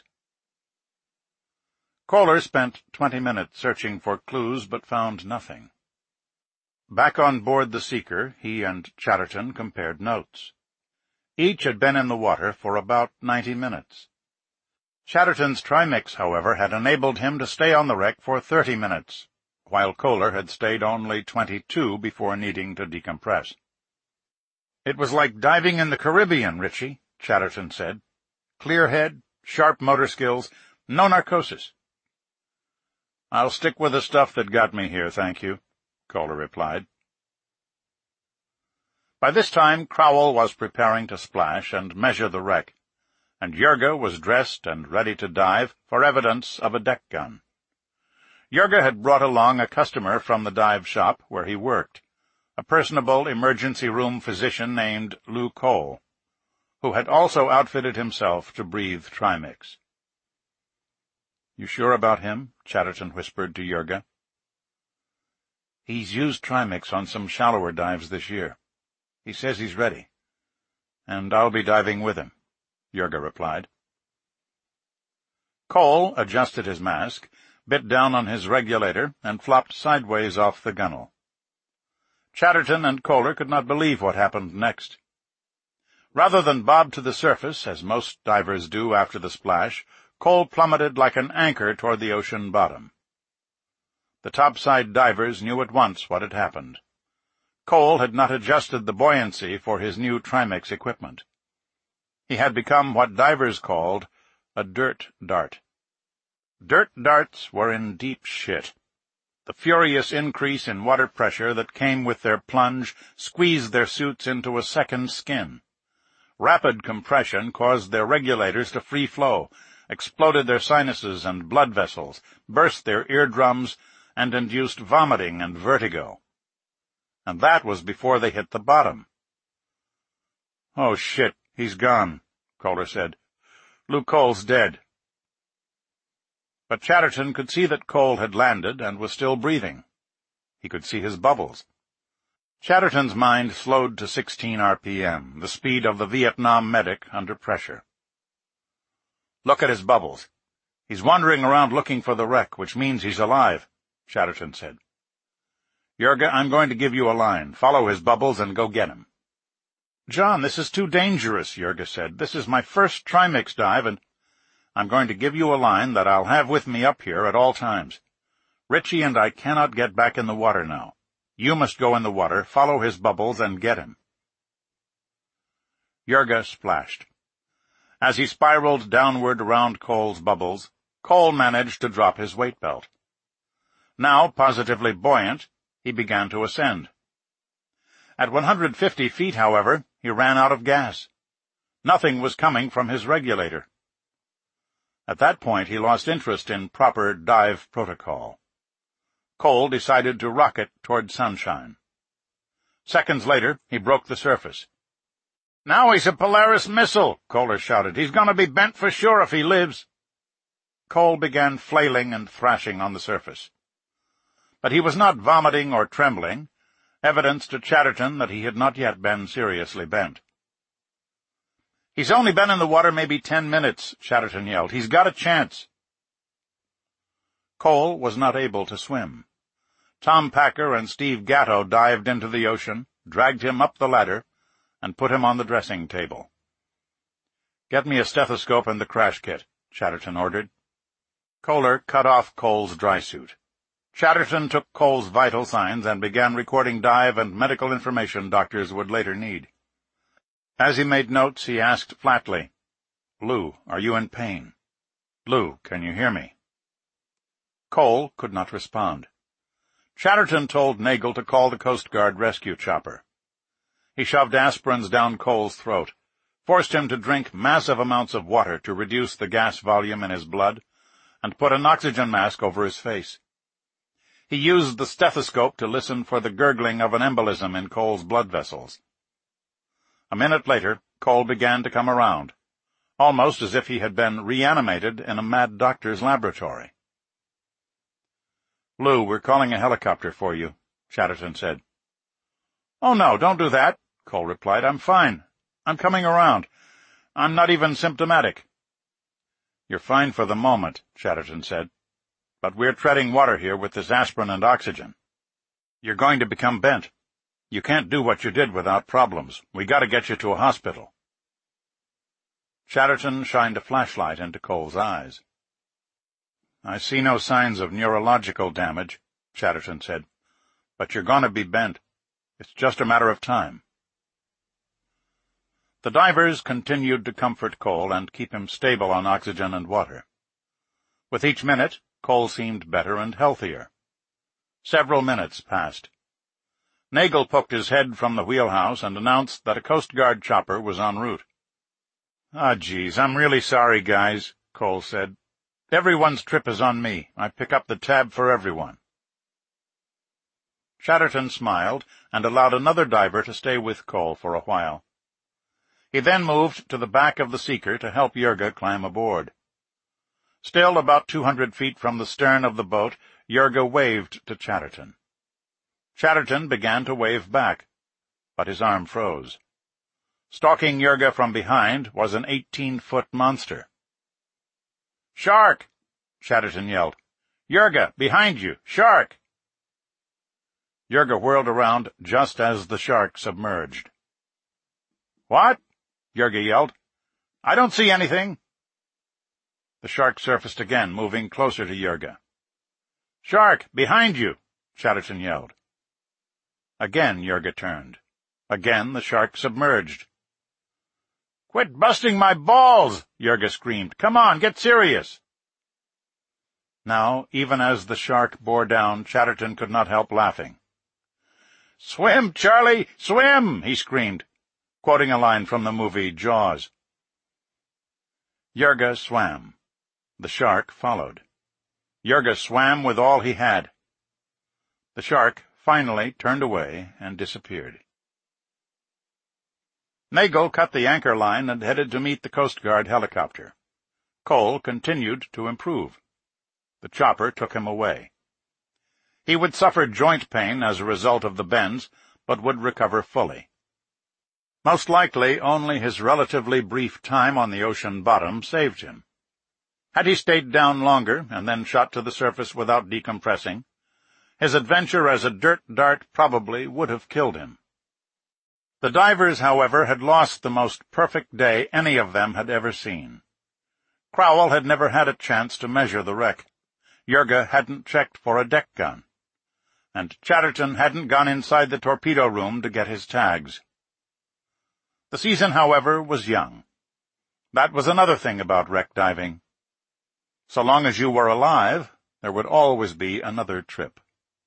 Koehler spent twenty minutes searching for clues, but found nothing. Back on board the Seeker, he and Chatterton compared notes. Each had been in the water for about ninety minutes. Chatterton's trimix, however, had enabled him to stay on the wreck for thirty minutes, while Koehler had stayed only twenty-two before needing to decompress. "It was like diving in the Caribbean, Ritchie," Chatterton said. "Clear head, sharp motor skills, no narcosis." "I'll stick with the stuff that got me here, thank you," Koehler replied. By this time, Crowell was preparing to splash and measure the wreck, and Jurga was dressed and ready to dive for evidence of a deck gun. Jurga had brought along a customer from the dive shop where he worked, a personable emergency room physician named Lou Cole, who had also outfitted himself to breathe trimix. "You sure about him?" Chatterton whispered to Jurga. "He's used trimix on some shallower dives this year. He says he's ready, and I'll be diving with him," Jurga replied. Cole adjusted his mask, bit down on his regulator, and flopped sideways off the gunnel. Chatterton and Koehler could not believe what happened next. Rather than bob to the surface, as most divers do after the splash, Cole plummeted like an anchor toward the ocean bottom. The topside divers knew at once what had happened. Cole had not adjusted the buoyancy for his new trimix equipment. He had become what divers called a dirt dart. Dirt darts were in deep shit. The furious increase in water pressure that came with their plunge squeezed their suits into a second skin. Rapid compression caused their regulators to free flow, exploded their sinuses and blood vessels, burst their eardrums, and induced vomiting and vertigo. And that was before they hit the bottom. "Oh, shit, he's gone," Koehler said. "Lou Cole's dead." But Chatterton could see that Cole had landed and was still breathing. He could see his bubbles. Chatterton's mind slowed to sixteen R P M, the speed of the Vietnam medic under pressure. "Look at his bubbles. He's wandering around looking for the wreck, which means he's alive," Chatterton said. "Jurga, I'm going to give you a line. Follow his bubbles and go get him." "John, this is too dangerous," Jurga said. "This is my first trimix dive, and—" "I'm going to give you a line that I'll have with me up here at all times. Ritchie and I cannot get back in the water now. You must go in the water, follow his bubbles, and get him." Jurga splashed. As he spiraled downward around Cole's bubbles, Cole managed to drop his weight belt. Now, positively buoyant, he began to ascend. At one hundred fifty feet, however, he ran out of gas. Nothing was coming from his regulator. At that point, he lost interest in proper dive protocol. Cole decided to rocket toward sunshine. Seconds later, he broke the surface. "Now he's a Polaris missile," Koehler shouted. "He's going to be bent for sure if he lives." Cole began flailing and thrashing on the surface. But he was not vomiting or trembling, evidence to Chatterton that he had not yet been seriously bent. "He's only been in the water maybe ten minutes, Chatterton yelled. "He's got a chance." Cole was not able to swim. Tom Packer and Steve Gatto dived into the ocean, dragged him up the ladder, and put him on the dressing table. "Get me a stethoscope and the crash kit," Chatterton ordered. Koehler cut off Cole's dry suit. Chatterton took Cole's vital signs and began recording dive and medical information doctors would later need. As he made notes, he asked flatly, "Lou, are you in pain? Lou, can you hear me?" Cole could not respond. Chatterton told Nagel to call the Coast Guard rescue chopper. He shoved aspirins down Cole's throat, forced him to drink massive amounts of water to reduce the gas volume in his blood, and put an oxygen mask over his face. He used the stethoscope to listen for the gurgling of an embolism in Cole's blood vessels. A minute later, Cole began to come around, almost as if he had been reanimated in a mad doctor's laboratory. "Lou, we're calling a helicopter for you," Chatterton said. "Oh, no, don't do that," Cole replied. "I'm fine. I'm coming around. I'm not even symptomatic." "You're fine for the moment," Chatterton said. "But we're treading water here with this aspirin and oxygen. You're going to become bent. You can't do what you did without problems. We gotta get you to a hospital." Chatterton shined a flashlight into Cole's eyes. "I see no signs of neurological damage," Chatterton said, "but you're going to be bent. It's just a matter of time." The divers continued to comfort Cole and keep him stable on oxygen and water. With each minute, Cole seemed better and healthier. Several minutes passed. Nagel poked his head from the wheelhouse and announced that a Coast Guard chopper was en route. "Ah, geez, I'm really sorry, guys," Cole said. "Everyone's trip is on me. I pick up the tab for everyone." Chatterton smiled and allowed another diver to stay with Cole for a while. He then moved to the back of the Seeker to help Jurga climb aboard. Still about two hundred feet from the stern of the boat, Jurga waved to Chatterton. Chatterton began to wave back, but his arm froze. Stalking Jurga from behind was an eighteen-foot monster. "Shark!" Chatterton yelled. "Jurga, behind you! Shark!" Jurga whirled around just as the shark submerged. "What?" Jurga yelled. "I don't see anything." The shark surfaced again, moving closer to Jurga. "Shark, behind you!" Chatterton yelled. Again Jurga turned. Again the shark submerged. "Quit busting my balls!" Jurga screamed. "Come on, get serious!" Now, even as the shark bore down, Chatterton could not help laughing. "Swim, Charlie, swim!" he screamed, quoting a line from the movie Jaws. Jurga swam. The shark followed. Jurga swam with all he had. The shark finally turned away and disappeared. Nagel cut the anchor line and headed to meet the Coast Guard helicopter. Cole continued to improve. The chopper took him away. He would suffer joint pain as a result of the bends, but would recover fully. Most likely, only his relatively brief time on the ocean bottom saved him. Had he stayed down longer and then shot to the surface without decompressing, his adventure as a dirt dart probably would have killed him. The divers, however, had lost the most perfect day any of them had ever seen. Crowell had never had a chance to measure the wreck. Jurga hadn't checked for a deck gun. And Chatterton hadn't gone inside the torpedo room to get his tags. The season, however, was young. That was another thing about wreck diving. So long as you were alive, there would always be another trip.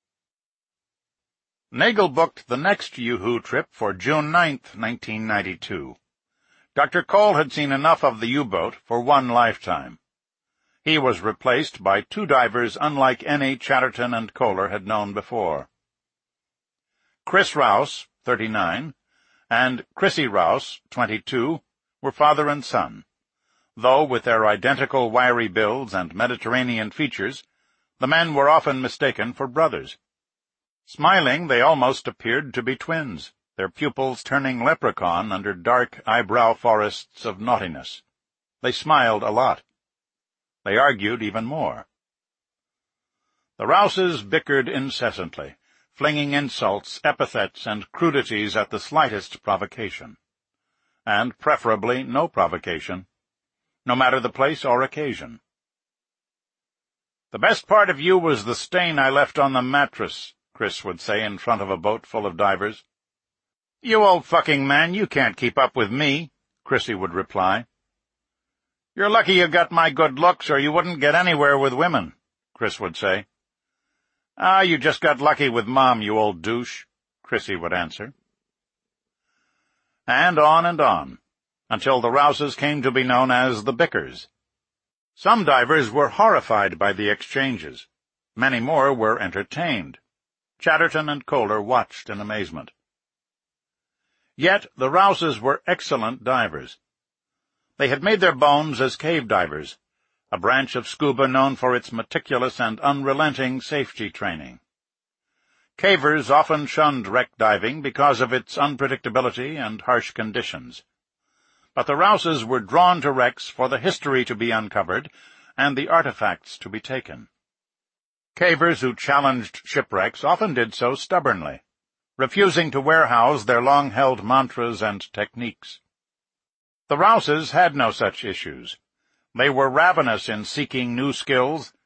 Nagel booked the next Yoo-Hoo trip for June ninth, nineteen ninety-two. Doctor Cole had seen enough of the U-boat for one lifetime. He was replaced by two divers unlike any Chatterton and Kohler had known before. Chris Rouse, thirty-nine, and Chrissy Rouse, twenty-two, were father and son, though with their identical wiry builds and Mediterranean features, the men were often mistaken for brothers. Smiling, they almost appeared to be twins, their pupils turning leprechaun under dark eyebrow forests of naughtiness. They smiled a lot. They argued even more. The Rouses bickered incessantly, flinging insults, epithets, and crudities at the slightest provocation. And preferably no provocation, no matter the place or occasion. "The best part of you was the stain I left on the mattress," Chris would say in front of a boat full of divers. "You old fucking man, you can't keep up with me," Chrissy would reply. "You're lucky you got my good looks, or you wouldn't get anywhere with women," Chris would say. "Ah, you just got lucky with Mom, you old douche," Chrissy would answer. And on and on, until the Rouses came to be known as the Bickers. Some divers were horrified by the exchanges. Many more were entertained. Chatterton and Kohler watched in amazement. Yet the Rouses were excellent divers. They had made their bones as cave divers, a branch of scuba known for its meticulous and unrelenting safety training. Cavers often shunned wreck diving because of its unpredictability and harsh conditions. But the Rouses were drawn to wrecks for the history to be uncovered and the artifacts to be taken. Cavers who challenged shipwrecks often did so stubbornly, refusing to warehouse their long-held mantras and techniques. The Rouses had no such issues. They were ravenous in seeking new skills,